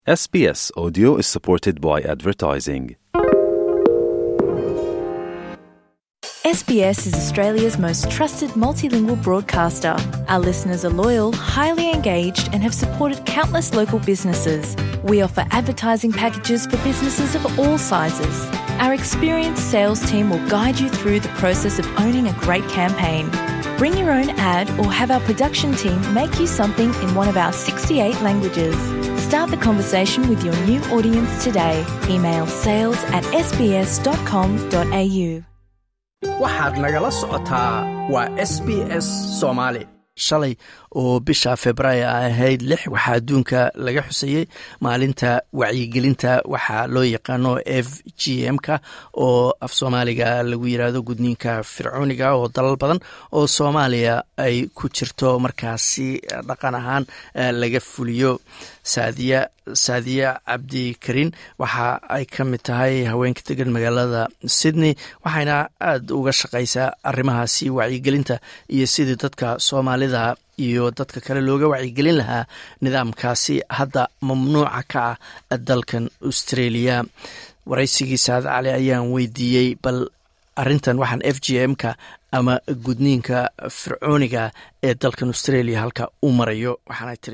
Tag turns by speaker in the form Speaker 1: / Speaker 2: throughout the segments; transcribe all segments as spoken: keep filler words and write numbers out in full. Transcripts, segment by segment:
Speaker 1: S B S Audio is supported by advertising.
Speaker 2: S B S is Australia's most trusted multilingual broadcaster. Our listeners are loyal, highly engaged and have supported countless local businesses. We offer advertising packages for businesses of all sizes. Our experienced sales team will guide you through the process of owning a great campaign. Bring your own ad or have our production team make you something in one of our sixty-eight languages. Start the conversation with your new audience today. Email sales at s b s dot com dot a u.
Speaker 3: waxaad nagala socotaa waa S B S Soomaali.
Speaker 4: shalay oo bisha Febraayo ahayd lix waxaa adduunka laga xusayay maalinta wacyigelinta waxaa loo yaqaano F G M-ka oo af Soomaaliga lagu yiraahdo gudniinka fircooniga oo dalal badan oo Soomaaliya ay ku jirto markaasi dhaqan ahaan laga fuliyo. Saadiya Saadiya Cabdi Karin waxa ay ka mid tahay haweenka degan magaalada Sydney waxayna aad uga shaqaysaa arrimahaasi wacyigelinta iyo sidii dadka Soomaalida iyo dadka kale looga wacyigelin lahaa nidaamkaasi hadda mamnuuca ka ah dalkan Australia. waraysigii Saad Cali ayaan weydiiyey bal arrintan waxaan F G M-ka ama gudniinka fircooniga ee dalkan Australia halka u marayo waxaana tiri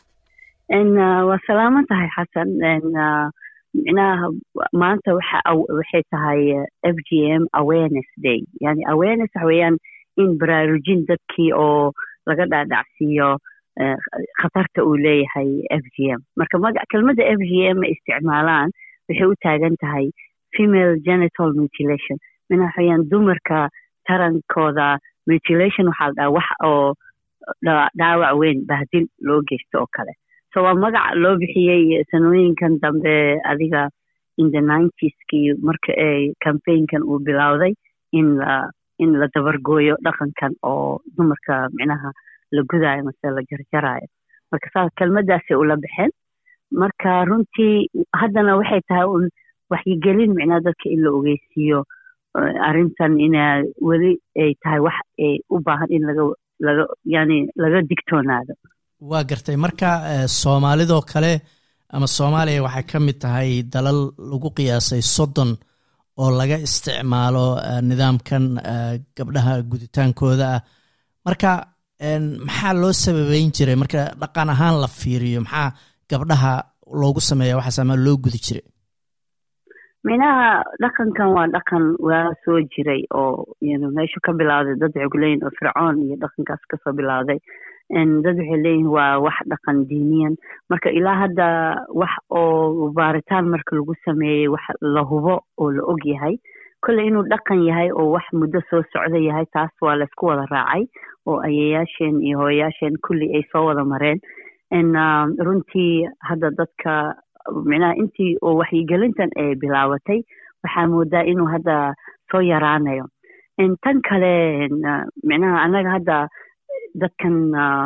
Speaker 5: ان وسلامتها حسن ان معناها maanta waxa waxay tahay F G M awareness day yani awareness hawayaan in baraarujin dadkii oo laga dhaadhacsiyo khatarta uu leeyahay F G M marka magac kelmadda F G M isticmaalaan waxay u taagan tahay female genital mutilation mina hawayaan dumarka tarankooda mutilation waxa la wax oo dhaawac weyn bahdil loo geysto oo kale so waa magac loo bixiyay sanooyinkan dambe adiga in the nineties kii marka ay campaign-kan uu bilowday in la in la dabargooyo dhaqankan oo dumarka micnaha la gudaayo mise la jarjaraayo marka saa kelmadaasi u la bixin marka runtii haddana waxay tahay un waxyigelin micnaha dadka in la ogeysiiyo arrintan ina weli ay tahay wax ay u baahan in laga laga yani laga digtoonaado.
Speaker 4: waa gartay marka Soomaalidoo kale ama Soomaaliya waxay ka mid tahay dalal lagu qiyaasay soddon oo laga isticmaalo nidaamkan gabdhaha guditaankooda ah marka maxaa loo sababeyn jiray marka dhaqan ahaan la fiiriyo maxaa gabdhaha loogu sameeyaa waxa sama loo gudi jiray
Speaker 5: minaha dhaqankan waa dhaqan waa soo jiray oo yani meesha ka bilowday dad cugleyn oo fircoon iyo dhaqankaas ka soo bilowday in dad waxay leeyihiin waa wax dhaqan diiniyan marka ilaa hadda wax oo baaritaan marka lagu sameeyay wax la hubo oo la og yahay kale inuu dhaqan yahay oo wax muddo soo socda yahay taas waa la isku wada raacay oo ayeyaasheen iyo hooyayaasheen kulli ay soo wada mareen in runtii hadda dadka micnaha intii oo waxyigelintan ay bilaabatay waxaa moodaa inuu hadda soo yaraanayo in tan kale micnaha anaga hadda dadkan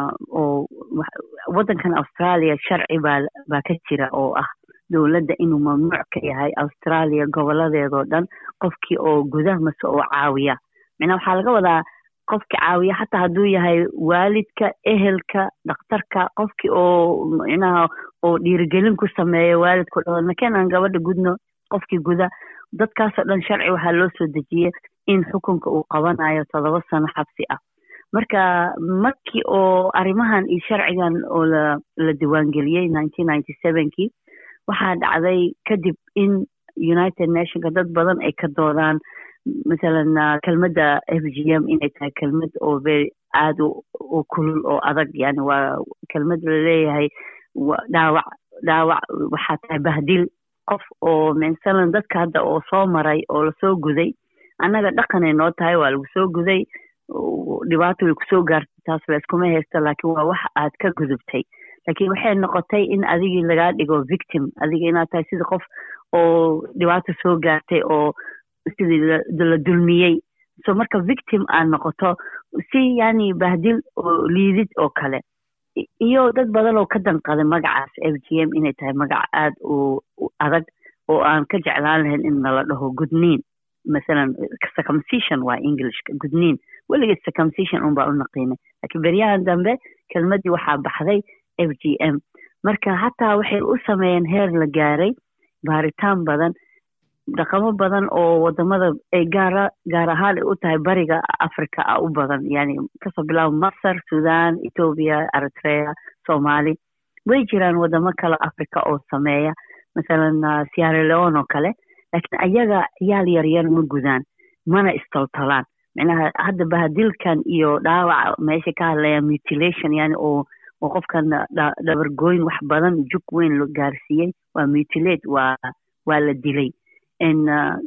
Speaker 5: oo wadankan Australia sharci baa baa ka jira oo ah dawladda inuu mamnuuc ka yahay Australia goboladeedoo dhan qofkii oo gudaha mase oo caawiya mina waxaa laga wadaa qofkii caawiya xataa hadduu yahay waalidka ehelka dhakhtarka qofkii oo micnaha oo dhiirigelin ku sameeya waalidku dhawna keenan gabadha gudno qofkii guda dadkaasoo dhan sharci waxaa loo soo dejiyay in xukunka uu qabanayo toddoba sano xabsi ah marka markii oo arrimahan iyo sharcigan oo la la diiwaangeliyay nineteen ninety-seven kii waxaa dhacday kadib in United Nations dad badan ay ka doodaan midalan kelmadda F G M inay tahay kelmad oo aad u kulul oo adag yani waa kelmad la leeyahay dhaawac dhaawac waxaa tahay bahdil qof oo midalan dadka hadda oo soo maray oo la soo guday annaga dhaqanay noo tahay waa lagu soo guday dhibaato way ku soo gaartay taas la iskuma haysto laakiin waa wax aad ka gudubtay laakiin waxay noqotay in adigii laga dhigo victim adiga inaad tahay sida qof oo dhibaato soo gaartay oo sidii la dulmiyey so marka victim aan noqoto si yani bahdil oo liidid oo kale iyo dad badan oo ka danqaday magacaas F G M inay tahay magac aad u adag oo aan ka jeclaan lahayn in la dhaho gudniin مثلا circumcision waa Englishka gudniin weligeed circumcision un baa u naqiinay laakiin beryahan dambe kelmadii waxaa baxday F G M marka hataa waxay u sameeyeen heer la gaaray baaritaan badan dhaqamo badan oo wadamada ay gaara gaar ahaan u tahay bariga Afrika u badan yani kasoo bilaabo Masar, Sudan, Ethiopia, Eritrea, Somali way jiraan wadamo kale Afrika oo sameeya مثلا Sierra Leone oo kale laakiin ayaga yaal yar yar ma gudaan mana istaltalaan macnaha hadda bahadilkan iyo dhaawac meesha ka hadlaya mutilation yani oo oo qofkan dabar gooyn wax badan jug weyn loo gaarsiiyay waa mutilate waa waa la dilay in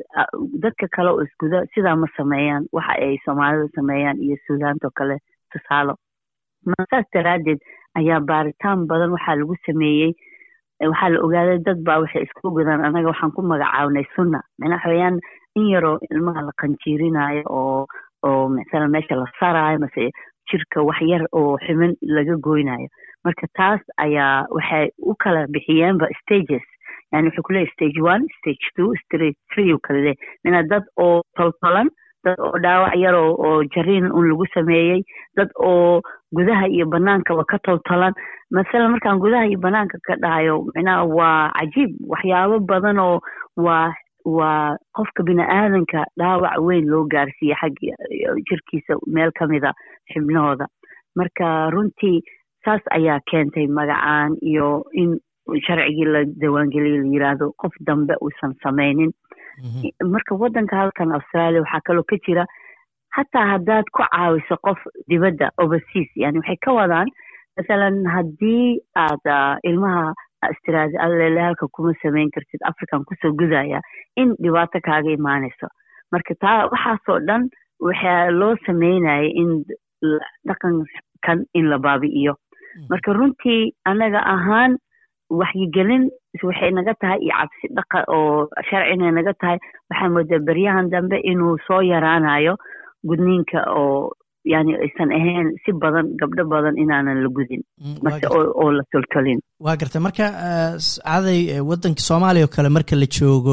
Speaker 5: dadka kale oo iskuda sida ma sameeyaan waxa ay Soomaalida sameeyaan iyo Suudaan oo kale tusaalo markaas daraadeed ayaa baaritaan badan waxa lagu sameeyay waxa la ogaaday dad baa waxay isku gudaan anaga waxaan ku magacaabnay sunna macnaha xayaan in yaro ilmaha la qanjiirinayo oo oo mesela meesha la saraayo mase jirka wax yar oo ximin laga gooynayo marka taas ayaa waxay u kala bixiyeen ba stages yani wuxuu ku leeyahay stage one, stage two, stage three oo kale mina dad oo toltolan dad oo dhaawac yar oo jariin un lagu sameeyay dad oo gudaha iyo banaanka ka toltolan mesela markaan gudaha iyo banaanka ka dhahayo macnaha waa cajiib waxyaabo badan oo waa waa qofka bini'aadanka dhaawac weyn loo gaarsiiyay xag jirkiisa meel kamida xibnahooda marka runtii saas ayaa keentay magacaan iyo in sharcigii la diiwaangeliyay la yiraahdo qof dambe uusan sameynin marka wadanka halkan Australia waxa kale oo ka jira hatta hadaad ku caawiso qof dibadda overseas yani waxay ka wadaan مثلا hadii aad ilmaha istiraad alle halka kuma sameyn kartid African ku soo gudaya in dhibaato kaaga imaanayso marka taa waxa soo dhan waxa loo sameeyay in dhaqan kan in la baabi'iyo marka runtii anaga ahaan waxyigelin waxay naga tahay iyo cabsi dhaqa oo sharciina naga tahay waxa moodaa baryahan dambe inuu soo yaraanayo gudniinka oo yani aysan ahayn si badan gabdho badan inaanan la gudin marka oo la toltolin
Speaker 4: waa gartay marka caday wadanka Soomaaliya oo kale marka la joogo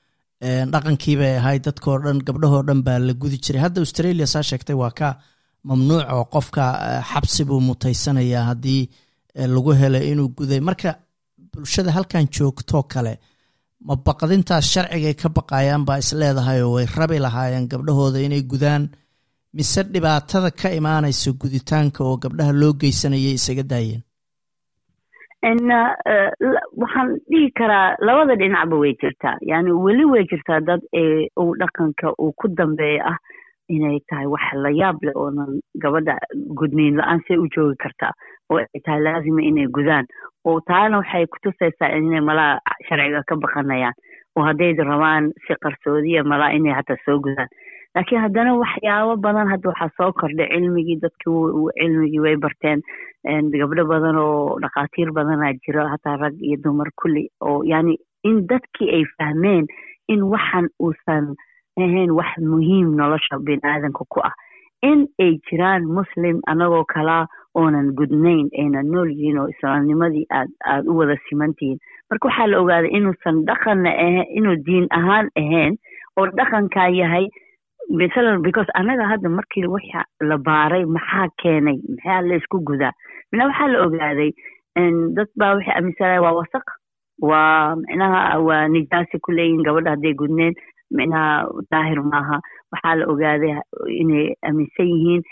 Speaker 4: dhaqankii bay ahayd dadkoo dhan gabdhahoo dhan baa la gudi jiray hadda Australia saa sheegtay waa ka mamnuuc oo qofka xabsi buu mutaysanayaa haddii lagu helo inuu guday marka bulshada halkan joogto kale ma baqdintaas sharciga ka baqayaan baa is leedahay oo way rabi lahaayeen gabdhahooda inay gudaan mise dhibaatada ka imaanaysa guditaanka oo gabdhaha loo geysanayay isaga daayeen
Speaker 5: in waxaan dhihi karaa labada dhinacba way jirtaa yani weli way jirtaa dad ee uu dhaqanka uu ku dambeeyo ah inay tahay wax la yaab leh oo gabadha gudniin la'aan say u joogi kartaa oo ay tahay laazima inay gudaan oo taana waxay ku tusaysaa inay malaa sharciga ka baqanayaan oo hadday rabaan si qarsoodiya malaa inay hata soo gudaan laakiin haddana waxyaabo badan hadda waxaa soo kordhay cilmigii dadkii cilmigii way barteen gabdho badan oo dhaqaatiir badanaa jira hataa rag iyo dumar kulli oo yani in dadkii ay fahmeen in waxan uusan ahayn wax muhiim nolosha bini'aadanka ku ah in ay jiraan muslim anagoo kala oonan gudnayn aynan nool yihiin oo islaamnimadii aad aad u wada simantihiin marka waxaa la ogaaday inuusan dhaqanna ahayn inuu diin ahaan ahayn oo dhaqankaa yahay مثلا because anaga hadda markii waxa la baaray maxaa keenay maxaa la isku gudaa mina waxa la ogaaday in dad baa waxa amisalay waa wasaq waa macnaha waa nijaasi kuleeyin gabadha haday gudneen macnaha daahir maaha waxa la ogaaday inay amisan yihiin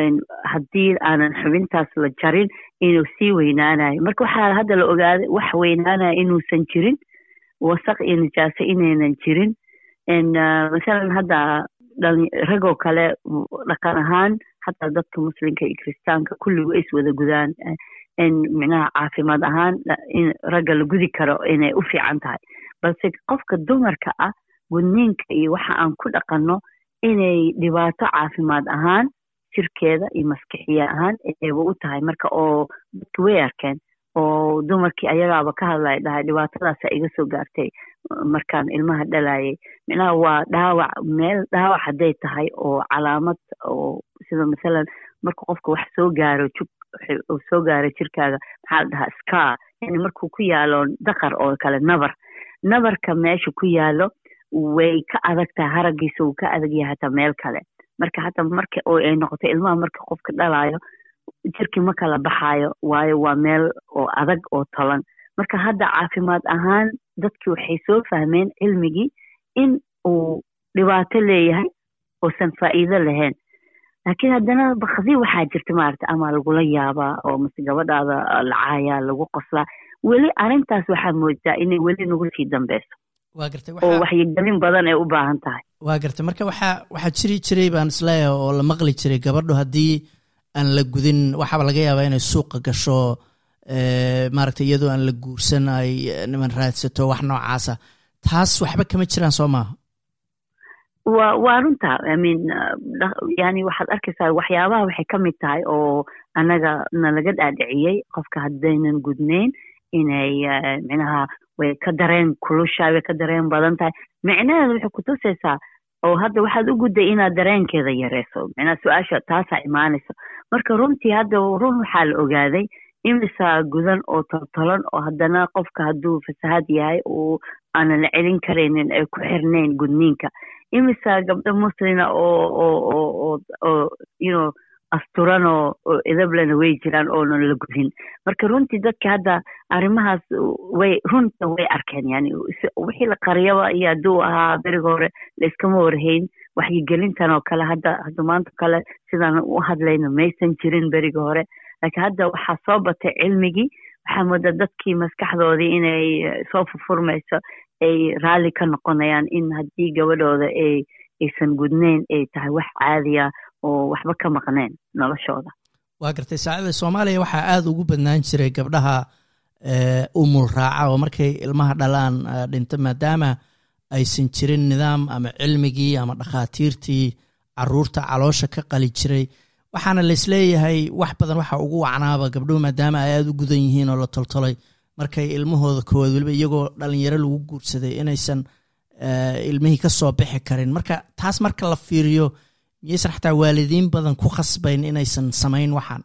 Speaker 5: hadii aanan xubintaas la jarin inuu sii weynaanayo marka waxa hadda la ogaaday wax weynaanayo inuusan jirin wasaq iyo nijaasi inaynan jirin in مثلا hadda ragoo kale dhaqan ahaan hataa dadka muslimka iyo kristaanka kulligu is wada gudaan in macnaha caafimaad ahaan in ragga la gudi karo inay u fiican tahay balse qofka dumarka ah gudniinka iyo waxa aan ku dhaqanno inay dhibaato caafimaad ahaan jirkeeda iyo maskaxiya ahaan ayba u tahay marka oo dadka way arkeen oo dumarkii ayagaaba ka hadlay dhahay dhibaatadaas iga soo gaartay markaan ilmaha dhalayay macnaha waa dhaawac meel dhaawac haday tahay oo calaamad oo sida midalan marka qofka wax soo gaaro jug oo soo gaaro jirkaaga maxaa la dhahaa scar yani markuu ku yaalo daqar oo kale nabar nabarka meesha ku yaalo way ka adag tahay haragiisa uu ka adag yahay hataa meel kale marka hataa marka oo ay noqoto ilmaha marka qofka dhalayo jirkii ma kala baxaayo waayo waa meel oo adag oo tolan marka hadda caafimaad ahaan dadkii waxay soo fahmeen cilmigii in uu dhibaato leeyahay oosan faa'iido lahayn laakiin haddana bakdi waxaa jirta maaragta ama lagula yaabaa oo mase gabadhaada lacaayaa lagu qoslaa weli arrintaas waxaa moodaa inay weli nagu sii dambeyso
Speaker 4: waa gartay
Speaker 5: oo waxyigelin badan ay u baahan tahay
Speaker 4: waa gartay marka waxaa waxaa jiri jiray baan isleeyahay oo la maqli jiray gabadhu haddii aan la gudin waxaaba laga yaabaa inay suuqa gasho maaragtay iyadoo aan la guursan ay niman raadsato wax noocaasa taas waxba kama jiraan soo maaha
Speaker 5: wa waa runta I mean yani waxaad arkaysaa waxyaabaha waxay ka mid tahay oo annaga nalaga dhaadhiciyey qofka haddaynan gudnayn inay micnaha way ka dareen kulushaay way ka dareen badan tahay micnaheedu waxay kutusaysaa oo hadda waxaad u gudday inaad dareenkeeda yareyso micnaha su-aasha taasaa imaanayso marka runtii hadda run waxaa la ogaaday imisa gudan oo toltolan oo haddana qofka hadduu fasahaad yahay oo aanan la celin karaynin ay ku xirnayn gudniinka imisa gabdho muslina oo oo oo oo you know asturan oo edablana way jiraan oonan la gudin marka runtii dadka hadda arrimahaas way runta way arkeen yani wixii la qariyaba iyo hadduu ahaa beriga hore layskama warhayn waxyigelintan oo kale hadda hadda maanta kale sidaan u hadlayno maysan jirin beriga hore laakiin hadda waxaa soo batay cilmigii waxaa moodaa dadkii maskaxdoodii inay soo furfurmayso ay raalli ka noqonayaan in haddii gabadhooda ay aysan gudnayn ay tahay wax caadiya oo waxba ka maqneen noloshooda
Speaker 4: waa gartay saacada Soomaaliya waxaa aad ugu badnaan jiray gabdhaha umul raaca oo markay ilmaha dhalaan dhinta maadaama aysan jirin nidaam ama cilmigii ama dhakhaatiirtii caruurta caloosha ka qali jiray waxaana la isleeyahay wax badan waxa ugu wacnaaba gabdhuhu maadaama ay aad u gudan yihiin oo la toltolay markay ilmahooda koowaad waliba iyagoo dhalinyaro lagu guursaday inaysan ilmihii ka soo bixi karin marka taas marka la fiiriyo miyaysan xataa waalidiin badan ku khasbayn inaysan samayn waxaan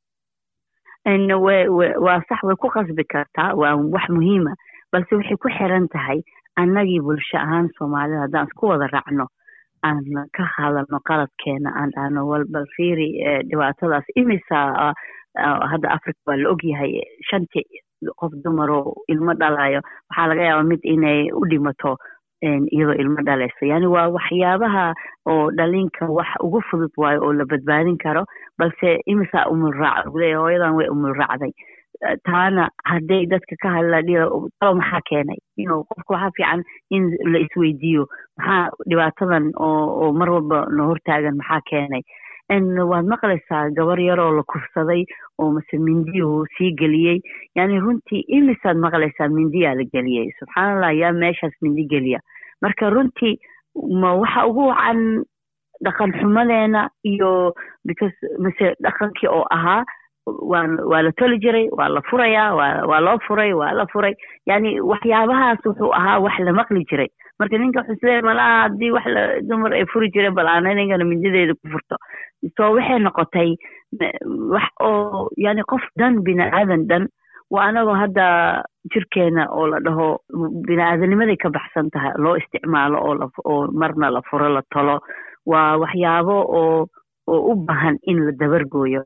Speaker 5: waa sax way ku khasbi kartaa waa wax muhiima balse waxay ku xiran tahay annagii bulsho ahaan soomaalida haddaan isku wada raacno aan ka hadalno qaladkeena aan dhahno walbal fiiri dhibaatadaas imisa hadda africa waa la ogyahay shantii qof dumar oo ilmo dhalayo waxaa laga yaabaa mid inay u dhimato iyadoo ilmo dhalayso yani waa waxyaabaha oo dhalinka wax ugu fudud waayo oo la badbaadin karo balse imisa umul raac leeyahay hooyadan way umul raacday taana hadday dadka ka hadla talo maxaa keenay inuu qofka waxaa fiican in la isweydiiyo maxaa dhibaatadan oo oo mar walba na hortaagan maxaa keenay waad maqlaysaa gabar yaroo la kufsaday oo mase mindiyuhu sii geliyey yani runtii imisaad maqlaysaa mindiyaa la geliyey subxaanallah yaa meeshaas mindi geliya marka runtii ma waxa ugu wacan dhaqan xumadeena iyo because mase dhaqankii oo ahaa waa waa la toli jiray waa la furayaa waa waa loo furay waa la furay yani waxyaabahaas wuxuu ahaa wax la maqli jiray marka ninka wuxuu isleeyahay malaha haddii wax la dumar ay furi jireen bal aan anigana mindideeda ku furto soo waxay noqotay wax oo yani qof dhan bini aadan dhan waa anagoo hadda jirkeena oo la dhaho bini aadanimaday ka baxsan tahay loo isticmaalo oo la oo marna la furo la tolo waa waxyaabo oo oo u baahan in la dabargooyo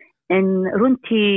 Speaker 5: runtii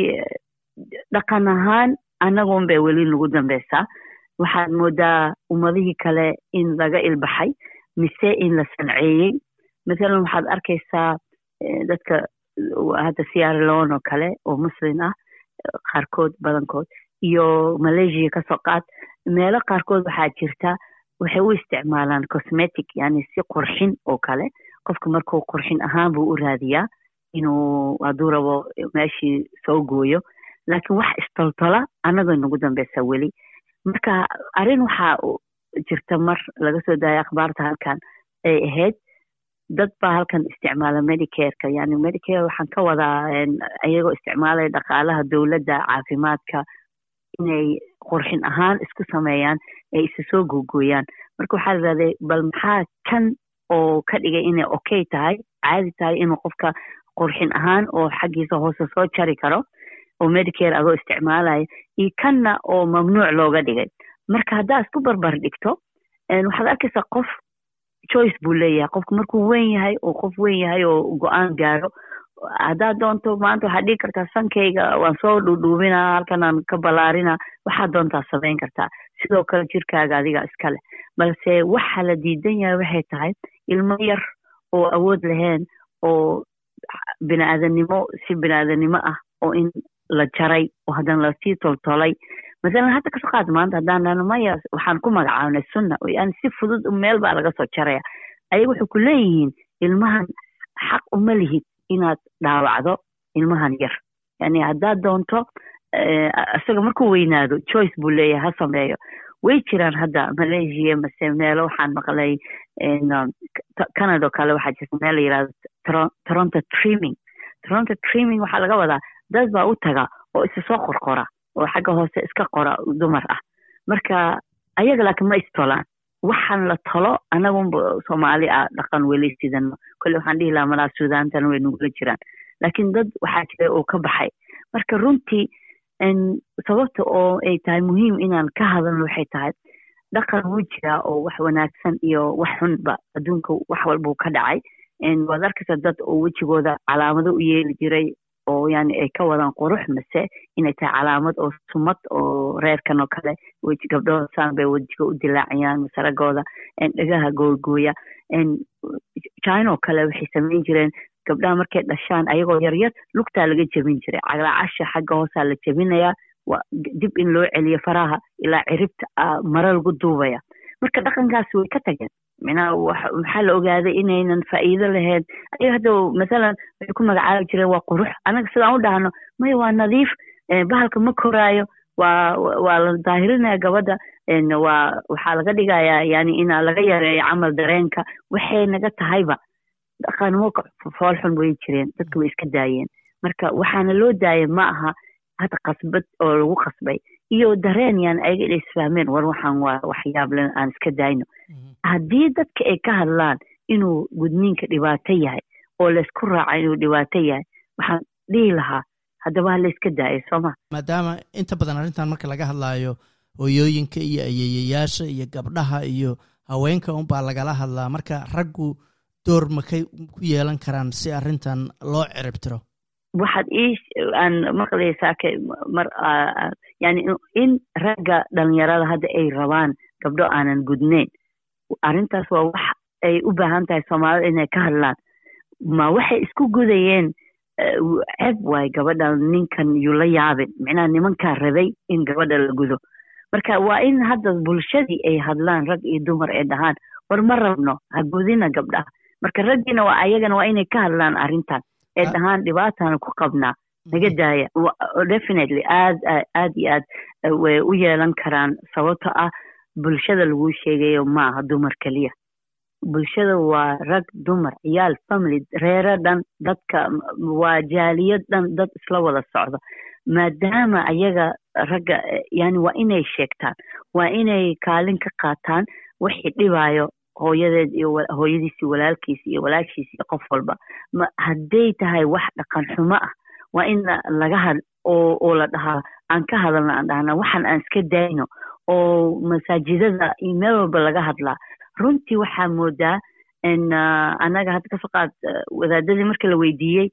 Speaker 5: dhaqan ahaan annagoon bay weli nagu dambeysaa waxaad moodaa ummadihii kale in laga ilbaxay mise in la sanceeyey mathalan waxaad arkaysaa dadka hadda Sierra Leone oo kale oo muslim ah qaarkood badankood iyo Malaysia ka soo qaad meelo qaarkood waxaa jirta waxay u isticmaalaan cosmetic yani si qurxin oo kale qofka markuu qurxin ahaan buu u raadiyaa inuu hadduu rabo meeshii soo gooyo laakiin wax istoltola annagoo nagu dambeysa weli marka arrin waxaa jirta mar laga soo daayay akhbaarta halkan ay ahayd dad baa halkan isticmaala medicareka yani medicare waxaan ka wadaa ayagoo isticmaalaya dhaqaalaha dowladda caafimaadka inay qurxin ahaan isku sameeyaan ay isa soo googooyaan marka waxaa la yidhahday bal maxaa kan oo ka dhigay inay okay tahay caadi tahay inuu qofka qurxin ahaan oo xaggiisa hoose soo jari karo oo medicare adoo isticmaalaya iyo kanna oo mamnuuc looga dhigay marka haddaa isku barbar dhigto waxaad arkaysaa qof choice buu leeyahay qofku markuu weyn yahay oo qof weyn yahay oo go-aan gaaro haddaad doonto maanta waxaad dhigi kartaa sankayga waan soo dhuudhuubinaa halkanaan ka ballaarinaa waxaad doontaa samayn kartaa sidoo kale jirkaaga adiga iskale balse waxa la diidan yahay waxay tahay ilmo yar oo awood lahayn oo bini'aadanimo si bini'aadanimo ah oo in la jaray oo haddana lasii toltolay masalan hadda kasoo qaad maanta haddaan dhahno maya waxaan ku magacaabnay sunna yani si fudud meel baa laga soo jaraya ayaga waxay ku leeyihiin ilmahan xaq uma lihid inaad dhaawacdo ilmahan yar yani haddaad doonto isaga markuu weynaado choice buu leeyahay ha sameeyo way jiraan hadda Malaysia mase meelo waxaan maqlay Canada oo kale waxaa jirta meel la yiraahdo Toronto trimming Toronto trimming waxaa laga wadaa dad baa u taga oo isa soo qorqora oo xagga hoose iska qora dumar ah marka ayaga laakiin ma istolaan waxaan la talo anagu Soomaali ah dhaqan weli sidano kulli waxaan dhihi lahaa malaa Suudaantan way nugula jiraan laakiin dad waxaa jira oo ka baxay marka runtii in sababta oo ay tahay muhiim inaan ka hadalno waxay tahay dhaqan wuu jiraa oo wax wanaagsan iyo wax xunba adduunka wax walba ka dhacay in waad arkaysaa dad oo wejigooda calaamado u yeeli jiray oo yani ay ka wadaan qurux mase inay tahay calaamad oo sumad oo reerkan oo kale weji gabdhooda saan bay wejiga u dilaacayaan masaragooda dhagaha gooygooya China oo kale waxay samayn jireen gabdhaha markay dhashaan ayagoo yaryar lugtaa laga jebin jiray caglaacasha xagga hoosaa la jebinayaa dib in loo celiyo faraha ilaa ciribta mara lagu duubaya marka dhaqankaasi way ka tageen minaa waxaa la ogaaday inaynan faa'iido lahayn ayaga hadda masalan waxay ku magacaabi jireen waa qurux anaga sidaan u dhahno maya waa nadiif bahalka ma koraayo waa waa la daahirinaya gabadha waa waxaa laga dhigayaa yani inaa laga yareeyo camal dareenka waxay naga tahayba dhaqanimo foolxun way jireen dadka way iska daayeen marka waxaana loo daayay ma aha hadda qasbad oo lagu qasbay iyo dareen yani ayaga inay isfahmeen war waxaan waa waxyaab len aan iska daayno haddii dadka ay ka hadlaan inuu gudniinka dhibaato yahay oo laysku raaca inuu dhibaato yahay waxaan dhihi lahaa haddaba ha layska daayo sooma
Speaker 4: maadaama inta badan arrintan marka laga hadlaayo hooyooyinka iyo ayeeyayaasha iyo gabdhaha iyo haweenka unbaa lagala hadlaa marka raggu door makay ku yeelan karaan si arrintan loo ciribtiro
Speaker 5: waxaad ii aan maqlaysaa mar yani in ragga dhalinyarada hadda ay rabaan gabdho aanan gudnayn arrintaas waa wax ay u baahan tahay Soomaalida inay ka hadlaan ma waxay isku gudayeen ceeb waay gabadha ninkan yuu la yaabin macnaha nimankaa rabay in gabadha la gudo marka waa in hadda bulshadii ay hadlaan rag iyo dumar ay dhahaan war ma rabno ha gudina gabdhaha marka raggiina waa ayagana waa inay ka hadlaan arrintan ee dhahaan dhibaatana ku qabnaa naga daaya definitely aad aad iyo aad way u yeelan karaan sababto ah bulshada lagu sheegayo maaha dumar kaliya bulshada waa rag dumar ciyaal family reero dhan dadka waa jaaliyad dhan dad isla wada socdo maadaama ayaga ragga yani waa inay sheegtaan waa inay kaalin ka qaataan wixii dhibaayo hooyadeed iyo hooyadiisi walaalkiisi iyo walaashiisi iyo qof walba hadday tahay wax dhaqan xumo ah waa in laga had oo oo la dhahaa aan ka hadalna aan dhahna waxaan aan iska dayno oo masaajidada iyo meel walba laga hadlaa runtii waxaa moodaa in anaga hadda kasoo qaad wadaadadii marka la weydiiyey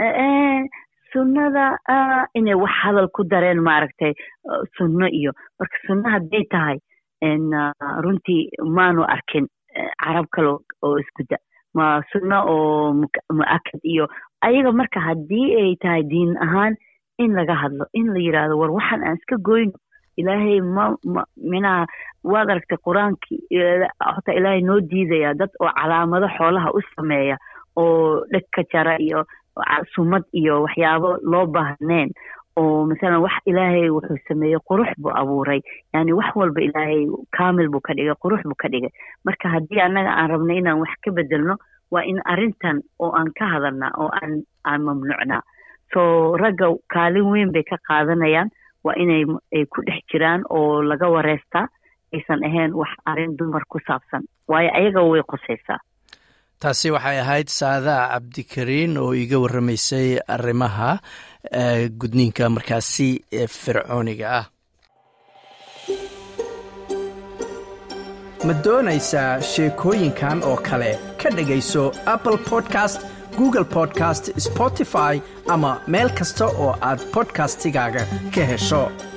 Speaker 5: sunnada inay wax hadal ku dareen maaragtay sunno iyo marka sunno hadday tahay runtii maanu arkin carab kale oo iskuda ma sunno oo mu'akad iyo ayaga marka haddii ay tahay diin ahaan in laga hadlo in la yiraahdo war waxaan aan iska goyno ilaahay ma minaha waad aragtay qur-aankii xataa ilaahay noo diidaya dad oo calaamado xoolaha u sameeya oo dheg ka jara iyo sumad iyo waxyaabo loo baahneen oo masalan wax ilaahay wuxuu sameeyey qurux buu abuuray yani wax walba ilaahay kaamil buu ka dhigay qurux buu ka dhigay marka haddii annaga aan rabno inaan wax ka bedelno waa in arrintan oo aan ka hadalnaa oo aan aan mamnuucnaa so ragga kaalin weyn bay ka qaadanayaan waa inay ay ku dhex jiraan oo laga wareystaa aysan ahayn wax arrin dumar ku saabsan waayo ayaga way qosaysaa
Speaker 4: taasi waxay ahayd Saada Cabdikariin oo iga warramaysay arrimaha gudniinka markaasi fircooniga ah
Speaker 3: ma doonaysaa sheekooyinkan oo kale ka dhagayso Apple Podcast Google Podcast, Spotify ama meel kasta oo aad podcastigaaga ka hesho.